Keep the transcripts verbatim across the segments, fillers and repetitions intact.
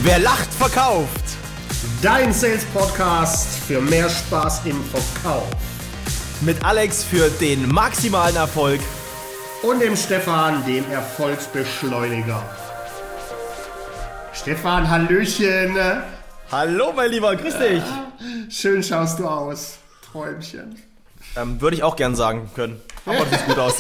Wer lacht, verkauft. Dein Sales-Podcast für mehr Spaß im Verkauf. Mit Alex für den maximalen Erfolg. Und dem Stefan, dem Erfolgsbeschleuniger. Stefan, Hallöchen. Hallo, mein Lieber, grüß dich. Schön schaust du aus. Träumchen. Ähm, würde ich auch gern sagen können. Aber das sieht gut aus.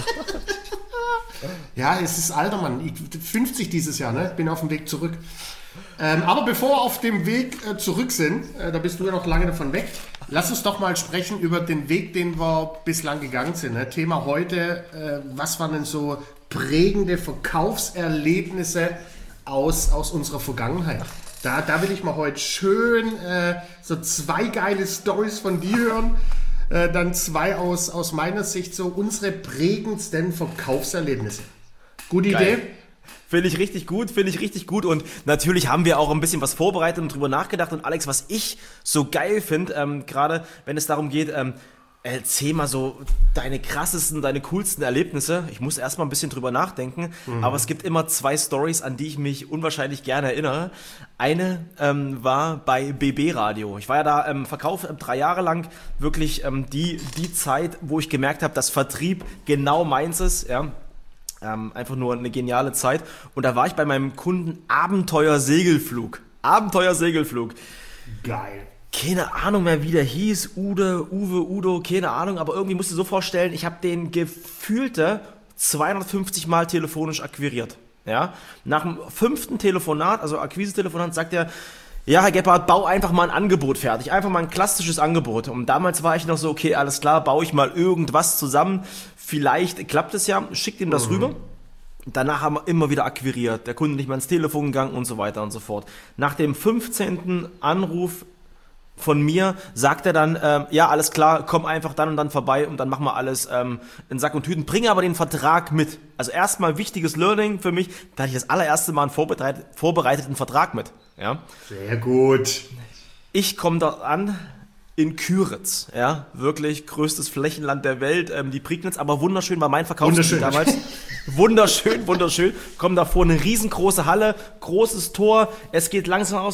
Ja, es ist alter Mann. Ich, fünfzig dieses Jahr, ne? Bin auf dem Weg zurück. Ähm, aber bevor wir auf dem Weg äh, zurück sind, äh, da bist du ja noch lange davon weg, lass uns doch mal sprechen über den Weg, den wir bislang gegangen sind. Ne? Thema heute, äh, was waren denn so prägende Verkaufserlebnisse aus, aus unserer Vergangenheit? Da, da will ich mal heute schön äh, so zwei geile Storys von dir hören, äh, dann zwei aus, aus meiner Sicht so unsere prägendsten Verkaufserlebnisse. Gute Geil. Idee? Finde ich richtig gut, finde ich richtig gut und natürlich haben wir auch ein bisschen was vorbereitet und drüber nachgedacht und Alex, was ich so geil finde, ähm, gerade wenn es darum geht, ähm, erzähl mal so deine krassesten, deine coolsten Erlebnisse. Ich muss erstmal ein bisschen drüber nachdenken, mhm. aber es gibt immer zwei Stories, an die ich mich unwahrscheinlich gerne erinnere. Eine ähm, war bei B B Radio. Ich war ja da im ähm, Verkauf äh, drei Jahre lang, wirklich ähm, die, die Zeit, wo ich gemerkt habe, dass Vertrieb genau meins ist, ja. Ähm, einfach nur eine geniale Zeit. Und da war ich bei meinem Kunden Abenteuer Segelflug. Abenteuer Segelflug. Geil. Keine Ahnung mehr, wie der hieß. Ude, Uwe, Udo, keine Ahnung. Aber irgendwie musst du dir so vorstellen, ich habe den gefühlte zweihundertfünfzig Mal telefonisch akquiriert. Ja? Nach dem fünften Telefonat, also Akquise-Telefonat, sagt er, ja, Herr Gebhardt, bau einfach mal ein Angebot fertig. Einfach mal ein klassisches Angebot. Und damals war ich noch so, okay, alles klar, baue ich mal irgendwas zusammen. Vielleicht klappt es ja, schickt ihm das mhm. rüber. Danach haben wir immer wieder akquiriert. Der Kunde nicht mehr ins Telefon gegangen und so weiter und so fort. Nach dem fünfzehnten Anruf von mir sagt er dann, ähm, ja, alles klar, komm einfach dann und dann vorbei und dann machen wir alles ähm, in Sack und Tüten. Bringe aber den Vertrag mit. Also erstmal wichtiges Learning für mich, da hatte ich das allererste Mal einen vorbereit- vorbereiteten Vertrag mit. Ja. Sehr gut. Ich komme dort an in Küritz, ja, wirklich größtes Flächenland der Welt, ähm, die Prignitz, aber wunderschön war mein Verkaufsgebiet damals. Wunderschön, wunderschön. Kommen davor eine riesengroße Halle, großes Tor, es geht langsam aus.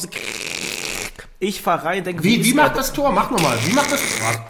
Ich fahre rein, denke, wie, wie macht das Tor? Mach nochmal. Wie macht das Tor?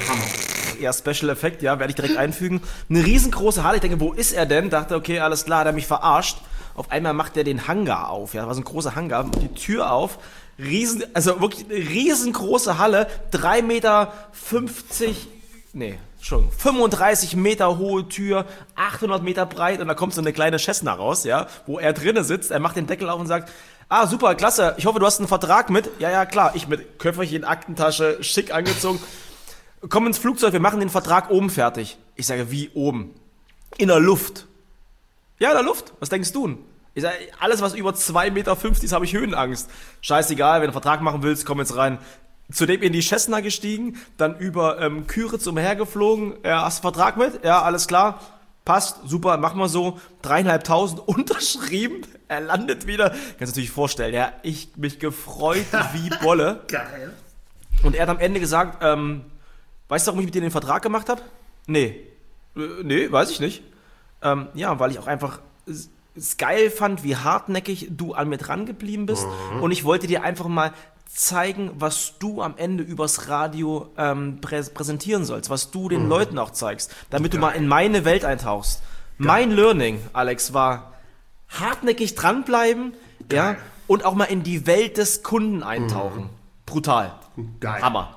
Ja, Special Effekt, ja, werde ich direkt einfügen. Eine riesengroße Halle, ich denke, wo ist er denn? Dachte, okay, alles klar, hat er mich verarscht. Auf einmal macht er den Hangar auf, ja, das war so ein großer Hangar, die Tür auf, riesen, also wirklich eine riesengroße Halle, drei Meter fünfzig, nee, schon fünfunddreißig Meter hohe Tür, achthundert Meter breit und da kommt so eine kleine Cessna raus, ja, wo er drinnen sitzt, er macht den Deckel auf und sagt, ah, super, klasse, ich hoffe, du hast einen Vertrag mit. Ja, ja, klar, ich mit Köfferchen, Aktentasche, schick angezogen. Komm ins Flugzeug, wir machen den Vertrag oben fertig. Ich sage, wie oben? In der Luft. Ja, in der Luft. Was denkst du? Ich sage, alles, was über zwei Meter fünfzig ist, habe ich Höhenangst. Scheißegal, wenn du einen Vertrag machen willst, komm jetzt rein. Zudem in die Cessna gestiegen, dann über ähm, Küritz umhergeflogen. Ja, hast du einen Vertrag mit? Ja, alles klar. Passt, super, machen wir so. Dreieinhalbtausend unterschrieben. Er landet wieder. Kannst du dir natürlich vorstellen, ja, ich mich gefreut wie Bolle. Geil. Und er hat am Ende gesagt, ähm, weißt du, warum ich mit dir den Vertrag gemacht habe? Nee. Äh, nee, weiß ich nicht. Ähm, ja, weil ich auch einfach es geil fand, wie hartnäckig du an mir dran geblieben bist. Mhm. Und ich wollte dir einfach mal zeigen, was du am Ende übers Radio ähm, prä- präsentieren sollst, was du den mhm. Leuten auch zeigst, damit geil. Du mal in meine Welt eintauchst. Geil. Mein Learning, Alex, war hartnäckig dranbleiben, ja, und auch mal in die Welt des Kunden eintauchen. Mhm. Brutal. Geil. Hammer.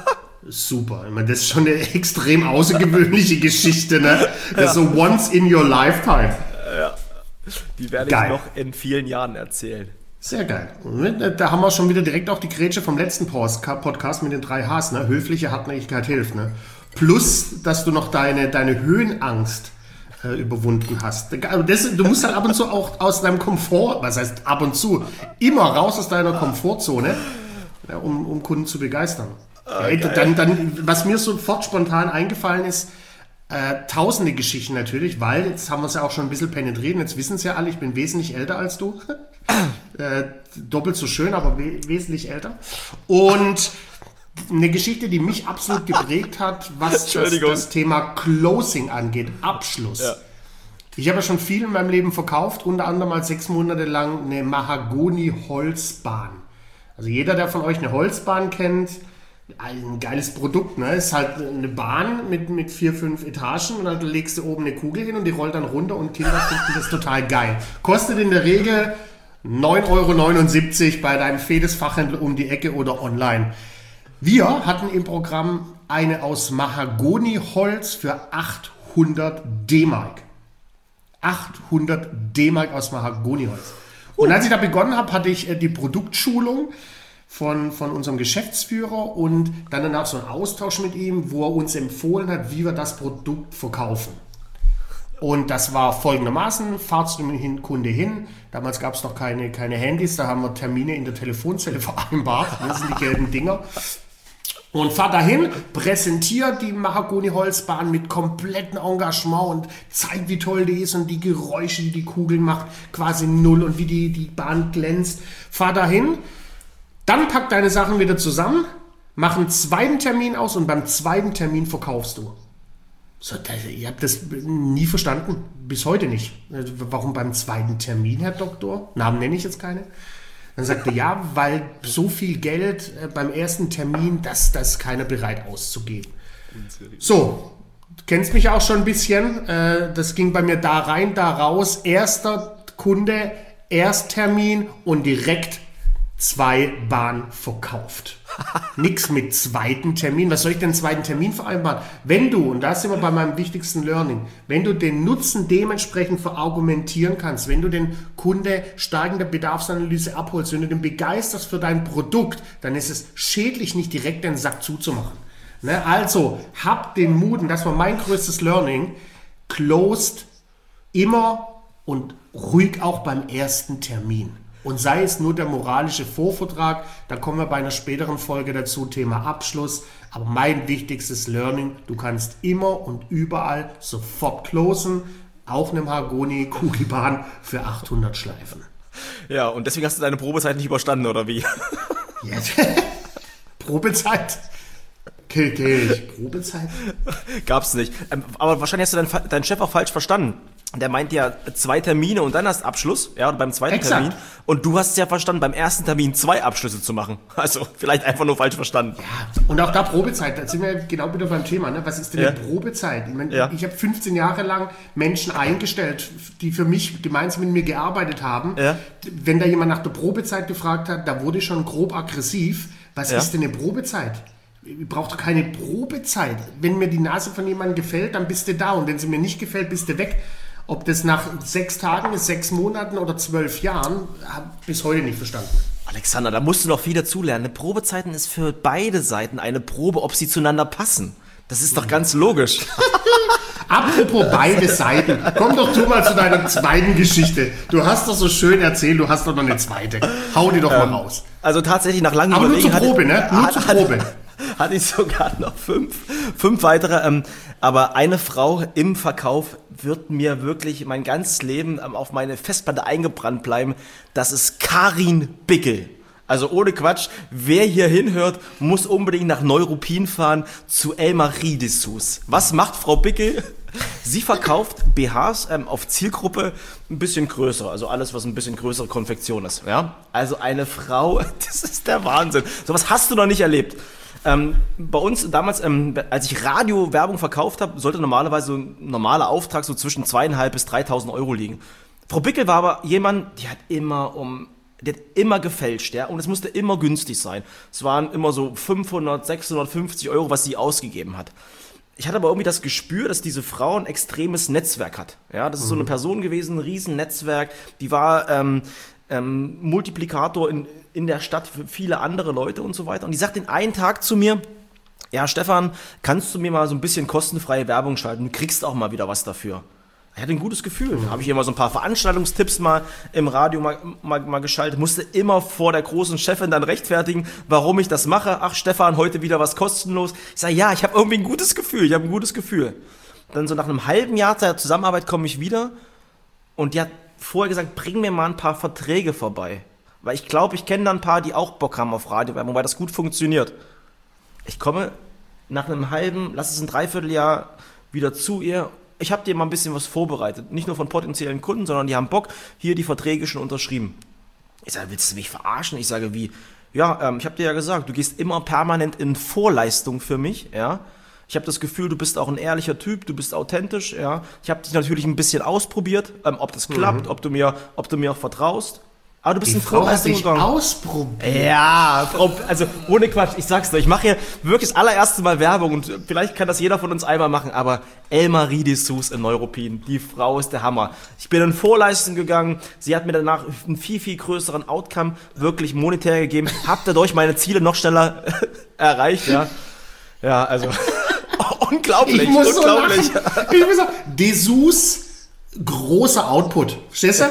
Super. Ich meine, das ist schon eine extrem außergewöhnliche Geschichte, ne? Das ist so once in your lifetime. Ja. Die werde geil. Ich noch in vielen Jahren erzählen. Sehr geil. Da haben wir schon wieder direkt auch die Grätsche vom letzten Podcast mit den drei H's, ne? Höfliche Hartnäckigkeit hilft, ne? Plus, dass du noch deine, deine Höhenangst äh, überwunden hast. Das, du musst halt ab und zu auch aus deinem Komfort, was heißt ab und zu, immer raus aus deiner Komfortzone, ja, um, um Kunden zu begeistern. Ah, ja, dann, dann, was mir sofort spontan eingefallen ist, äh, tausende Geschichten natürlich, weil jetzt haben wir es ja auch schon ein bisschen penetriert, jetzt wissen es ja alle, ich bin wesentlich älter als du. äh, doppelt so schön, aber we- wesentlich älter. Und eine Geschichte, die mich absolut geprägt hat, was das, das Thema Closing angeht, Abschluss. Ja. Ich habe ja schon viel in meinem Leben verkauft, unter anderem mal sechs Monate lang eine Mahagoni-Holzbahn. Also jeder, der von euch eine Holzbahn kennt, ein geiles Produkt, ne? Ist halt eine Bahn mit, mit vier, fünf Etagen und dann legst du oben eine Kugel hin und die rollt dann runter und Kinder finden das total geil. Kostet in der Regel neun Euro neunundsiebzig bei deinem Fedes-Fachhändler um die Ecke oder online. Wir hatten im Programm eine aus Mahagoni-Holz für achthundert D-Mark. achthundert D-Mark aus Mahagoni-Holz. Und als ich da begonnen habe, hatte ich die Produktschulung von, von unserem Geschäftsführer und dann danach so einen Austausch mit ihm, wo er uns empfohlen hat, wie wir das Produkt verkaufen. Und das war folgendermaßen: Fahrt zu dem Kunde hin. Damals gab es noch keine, keine Handys, da haben wir Termine in der Telefonzelle vereinbart. Das sind die gelben Dinger. Und fahrt dahin, präsentiert die Mahagoni-Holzbahn mit komplettem Engagement und zeigt, wie toll die ist und die Geräusche, die die Kugel macht, quasi null und wie die, die Bahn glänzt. Fahr dahin, dann pack deine Sachen wieder zusammen, mach einen zweiten Termin aus und beim zweiten Termin verkaufst du. So, das, ihr habt das nie verstanden, bis heute nicht. Warum beim zweiten Termin, Herr Doktor? Namen nenne ich jetzt keine. Dann sagte er, ja, weil so viel Geld äh, beim ersten Termin, das, das ist keiner bereit auszugeben. So, du kennst mich auch schon ein bisschen. Äh, das ging bei mir da rein, da raus. Erster Kunde, Ersttermin und direkt zwei Bahnen verkauft. Nix mit zweiten Termin. Was soll ich denn zweiten Termin vereinbaren? Wenn du, und da sind wir bei meinem wichtigsten Learning, wenn du den Nutzen dementsprechend verargumentieren kannst, wenn du den Kunde stark in der Bedarfsanalyse abholst, wenn du den begeisterst für dein Produkt, dann ist es schädlich, nicht direkt den Sack zuzumachen. Ne? Also, hab den Mut, und das war mein größtes Learning, closed immer und ruhig auch beim ersten Termin. Und sei es nur der moralische Vorvertrag, da kommen wir bei einer späteren Folge dazu, Thema Abschluss. Aber mein wichtigstes Learning, du kannst immer und überall sofort closen, auf einem Mahagoni-Kugelbahn für achthundert Schleifen. Ja, und deswegen hast du deine Probezeit nicht überstanden, oder wie? Yes. Probezeit? Kill, kill, Probezeit? Gab's nicht. Ähm, aber wahrscheinlich hast du deinen, deinen Chef auch falsch verstanden. Der meint ja zwei Termine und dann hast Abschluss, ja, beim zweiten Exakt. Termin. Und du hast es ja verstanden, beim ersten Termin zwei Abschlüsse zu machen. Also vielleicht einfach nur falsch verstanden. Ja, und auch da Probezeit, da sind wir genau wieder beim Thema, ne? Was ist denn Ja. eine Probezeit? Ich meine, Ja. ich habe fünfzehn Jahre lang Menschen eingestellt, die für mich gemeinsam mit mir gearbeitet haben. Ja. Wenn da jemand nach der Probezeit gefragt hat, da wurde ich schon grob aggressiv. Was Ja. ist denn eine Probezeit? Ich brauche doch keine Probezeit. Wenn mir die Nase von jemandem gefällt, dann bist du da. Und wenn sie mir nicht gefällt, bist du weg. Ob das nach sechs Tagen ist, sechs Monaten oder zwölf Jahren, habe ich bis heute nicht verstanden. Alexander, da musst du noch viel dazulernen. Eine Probezeiten ist für beide Seiten eine Probe, ob sie zueinander passen. Das ist doch ganz logisch. Apropos beide Seiten, komm doch du mal zu deiner zweiten Geschichte. Du hast doch so schön erzählt, du hast doch noch eine zweite. Hau die doch mal raus. Also tatsächlich nach langem Aber nur Überlegen zur Probe, hatte, ne? Nur hat- zur hat- Probe. Hatte ich sogar noch fünf, fünf weitere. Ähm, aber eine Frau im Verkauf wird mir wirklich mein ganzes Leben ähm, auf meine Festplatte eingebrannt bleiben. Das ist Karin Bickel. Also ohne Quatsch, wer hier hinhört, muss unbedingt nach Neuruppin fahren zu Elmarie Dessous. Was macht Frau Bickel? Sie verkauft B Hs ähm, auf Zielgruppe ein bisschen größer, also alles, was ein bisschen größere Konfektion ist. Ja? Also eine Frau, das ist der Wahnsinn. Sowas hast du noch nicht erlebt. Ähm, bei uns damals, ähm, als ich Radio-Werbung verkauft habe, sollte normalerweise so ein normaler Auftrag so zwischen zweitausendfünfhundert bis dreitausend Euro liegen. Frau Bickel war aber jemand, die hat immer um, die hat immer gefälscht, ja, und es musste immer günstig sein. Es waren immer so fünfhundert, sechshundertfünfzig Euro, was sie ausgegeben hat. Ich hatte aber irgendwie das Gespür, dass diese Frau ein extremes Netzwerk hat. Ja, das ist so eine Person gewesen, ein Riesennetzwerk. Die war ähm, ähm, Multiplikator in, in der Stadt für viele andere Leute und so weiter. Und die sagt den einen Tag zu mir, ja, Stefan, kannst du mir mal so ein bisschen kostenfreie Werbung schalten? Du kriegst auch mal wieder was dafür. Ich hatte ein gutes Gefühl. Da habe ich immer so ein paar Veranstaltungstipps mal im Radio mal, mal, mal geschaltet. Musste immer vor der großen Chefin dann rechtfertigen, warum ich das mache. Ach, Stefan, heute wieder was kostenlos. Ich sage, ja, ich habe irgendwie ein gutes Gefühl. Ich habe ein gutes Gefühl. Dann so nach einem halben Jahr der Zusammenarbeit komme ich wieder und die hat vorher gesagt, bring mir mal ein paar Verträge vorbei. Weil ich glaube, ich kenne da ein paar, die auch Bock haben auf Radiowerbung, weil das gut funktioniert. Ich komme nach einem halben, lass es ein Dreivierteljahr wieder zu ihr ich habe dir mal ein bisschen was vorbereitet. Nicht nur von potenziellen Kunden, sondern die haben Bock, hier die Verträge schon unterschrieben. Ich sage, willst du mich verarschen? Ich sage, wie? Ja, ähm, ich habe dir ja gesagt, du gehst immer permanent in Vorleistung für mich, ja. Ich habe das Gefühl, du bist auch ein ehrlicher Typ, du bist authentisch, ja. Ich habe dich natürlich ein bisschen ausprobiert, ähm, ob das klappt, mhm. ob du mir, ob du mir auch vertraust. Aber du bist in Vorleistung gegangen. Ausprobiert. Ja, Frau, also ohne Quatsch, ich sag's dir, ich mache hier wirklich das allererste Mal Werbung und vielleicht kann das jeder von uns einmal machen, aber Elmarie de Soes in Neuruppin, die Frau ist der Hammer. Ich bin in Vorleistung gegangen, sie hat mir danach einen viel, viel größeren Outcome wirklich monetär gegeben, hab dadurch meine Ziele noch schneller erreicht, ja. Ja, also unglaublich, ich muss unglaublich. So lachen. Ich muss sagen, de Soes, großer Output, verstehst du?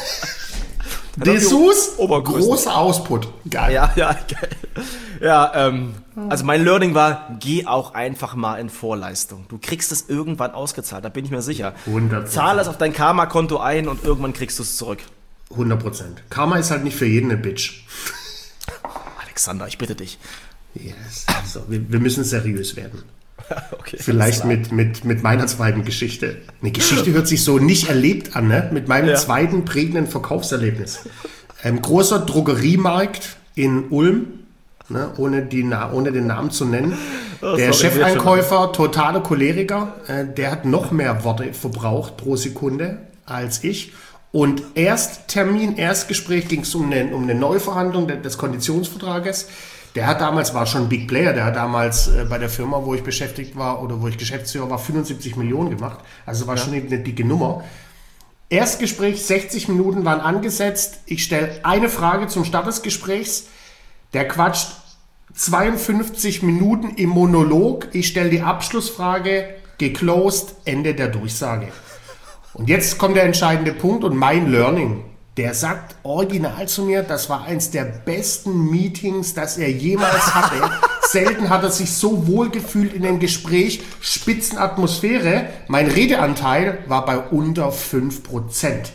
Dessous, großer Output. Geil. Ja, ja, geil. Ja, ähm, also mein Learning war, geh auch einfach mal in Vorleistung. Du kriegst es irgendwann ausgezahlt, da bin ich mir sicher. hundert Prozent. Zahl es auf dein Karma-Konto ein und irgendwann kriegst du es zurück. hundert Prozent. Karma ist halt nicht für jeden eine Bitch. Alexander, ich bitte dich. Yes. Also, wir, wir müssen seriös werden. Okay, vielleicht mit, mit, mit meiner zweiten Geschichte. Eine Geschichte hört sich so nicht erlebt an, ne? Mit meinem ja. zweiten prägenden Verkaufserlebnis. Ähm, großer Drogeriemarkt in Ulm, ne? ohne, die, ohne den Namen zu nennen. Oh, der sorry, Chefeinkäufer, totale Choleriker, äh, der hat noch mehr Worte verbraucht pro Sekunde als ich. Und Ersttermin, Erstgespräch ging es um eine, um eine Neuverhandlung des Konditionsvertrages. Der hat damals, war schon ein Big Player, der hat damals äh, bei der Firma, wo ich beschäftigt war oder wo ich Geschäftsführer war, fünfundsiebzig Millionen gemacht. Also war ja. schon eine dicke Nummer. Erstgespräch, sechzig Minuten waren angesetzt. Ich stelle eine Frage zum Start des Gesprächs. Der quatscht zweiundfünfzig Minuten im Monolog. Ich stelle die Abschlussfrage, geclosed, Ende der Durchsage. Und jetzt kommt der entscheidende Punkt und mein Learning. Der sagt original zu mir, das war eins der besten Meetings, das er jemals hatte. Selten hat er sich so wohl gefühlt in dem Gespräch. Spitzenatmosphäre. Mein Redeanteil war bei unter fünf Prozent.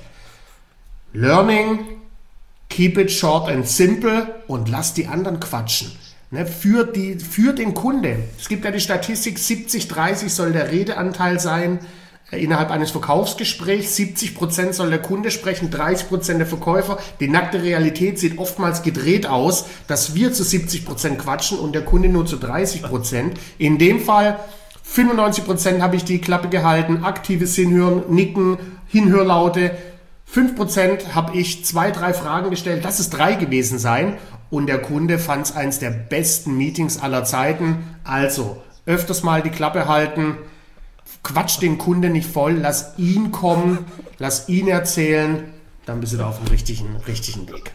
Learning, keep it short and simple und lass die anderen quatschen. Ne, für, die, für den Kunde. Es gibt ja die Statistik, siebzig dreißig soll der Redeanteil sein. Innerhalb eines Verkaufsgesprächs, siebzig Prozent soll der Kunde sprechen, dreißig Prozent der Verkäufer. Die nackte Realität sieht oftmals gedreht aus, dass wir zu siebzig Prozent quatschen und der Kunde nur zu dreißig Prozent. In dem Fall fünfundneunzig Prozent habe ich die Klappe gehalten, aktives Hinhören, Nicken, Hinhörlaute. fünf Prozent habe ich zwei, drei Fragen gestellt, lass es drei gewesen sein. Und der Kunde fand es eins der besten Meetings aller Zeiten. Also öfters mal die Klappe halten. Quatsch den Kunden nicht voll, lass ihn kommen, lass ihn erzählen, dann bist du da auf dem richtigen, richtigen Weg.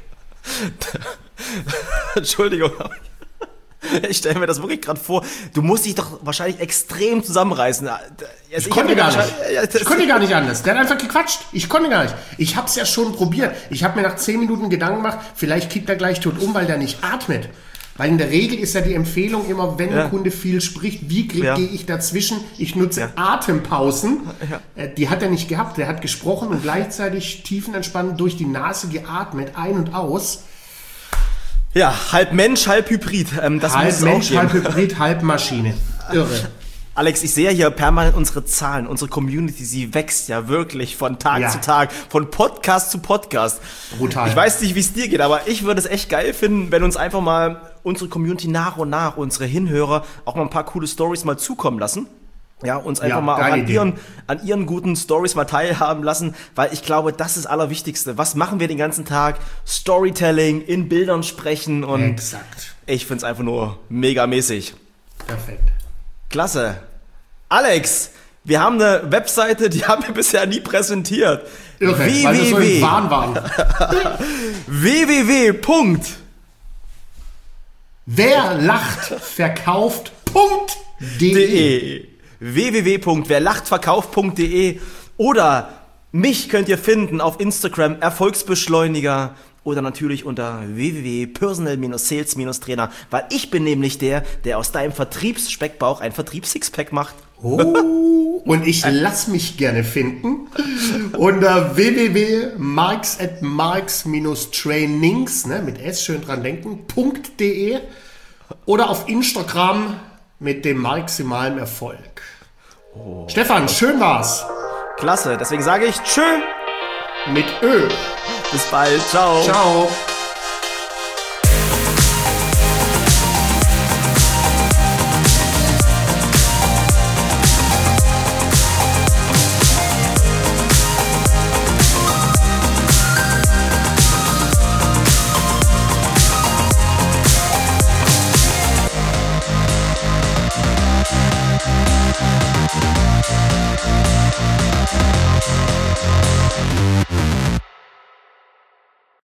Entschuldigung, ich stelle mir das wirklich gerade vor, du musst dich doch wahrscheinlich extrem zusammenreißen. Also ich, ich konnte gar nicht, ich konnte gar nicht anders, der hat einfach gequatscht, ich konnte gar nicht. Ich habe es ja schon probiert, ich habe mir nach zehn Minuten Gedanken gemacht, vielleicht kippt er gleich tot um, weil der nicht atmet. Weil in der Regel ist ja die Empfehlung immer, wenn ja. ein Kunde viel spricht, wie ja. gehe ich dazwischen? Ich nutze ja. Atempausen. Ja. Die hat er nicht gehabt. Der hat gesprochen und gleichzeitig tiefenentspannt durch die Nase geatmet, ein und aus. Ja, halb Mensch, halb Hybrid. Ähm, das halb Mensch, halb Hybrid, halb Maschine. Irre. Alex, ich sehe hier permanent unsere Zahlen, unsere Community, sie wächst ja wirklich von Tag ja. zu Tag, von Podcast zu Podcast. Brutal. Ich weiß nicht, wie es dir geht, aber ich würde es echt geil finden, wenn uns einfach mal unsere Community nach und nach, unsere Hinhörer, auch mal ein paar coole Stories mal zukommen lassen. Ja, uns einfach ja, mal auch an ihren, an ihren guten Stories mal teilhaben lassen, weil ich glaube, das ist das Allerwichtigste. Was machen wir den ganzen Tag? Storytelling, in Bildern sprechen und exakt. Ich finde es einfach nur megamäßig. Perfekt. Klasse. Alex, wir haben eine Webseite, die haben wir bisher nie präsentiert. Irre, w- weil wir so im Wahn waren. w w w Punkt wer lacht verkauft Punkt de w w w Punkt wer lacht verkauft Punkt de oder mich könnt ihr finden auf Instagram Erfolgsbeschleuniger oder natürlich unter w w w Punkt personal sales trainer, weil ich bin nämlich der, der aus deinem Vertriebsspeckbauch ein Vertriebs-Sixpack macht. Oh, und ich lass mich gerne finden unter w w w Punkt marks at marks trainings, ne, mit S schön dran denken, .de oder auf Instagram mit dem maximalen Erfolg. Oh. Stefan, schön war's. Klasse, deswegen sage ich tschö mit Ö. Bis bald, ciao. Ciao.